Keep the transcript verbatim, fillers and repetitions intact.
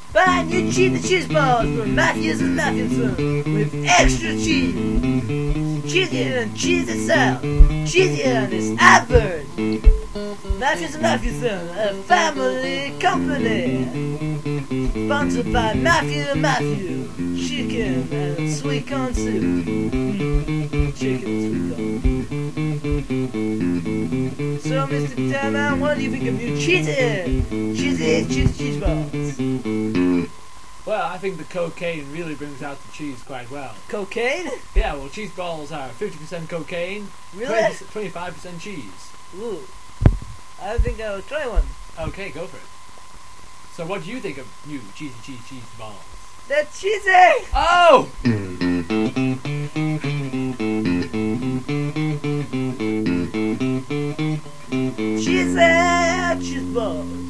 Buy new cheesy cheese balls from Matthews and Matthewson with extra cheese. Cheesier than cheese itself. Cheesier than this advert. Matthews and Matthewson, a family company. Sponsored by Matthew and Matthew. Chicken and sweet corn soup. Mm. Chicken and sweet corn. So, Mister Taman, what do you think of new cheesy? Cheesy cheese cheese balls. Well, I think the cocaine really brings out the cheese quite well. Cocaine? Yeah, well, cheese balls are fifty percent cocaine, Really? twenty-five percent cheese. Ooh. I think I will try one. Okay, go for it. So what do you think of new cheesy cheese cheese balls? They're cheesy! Oh! Cheesy cheese balls.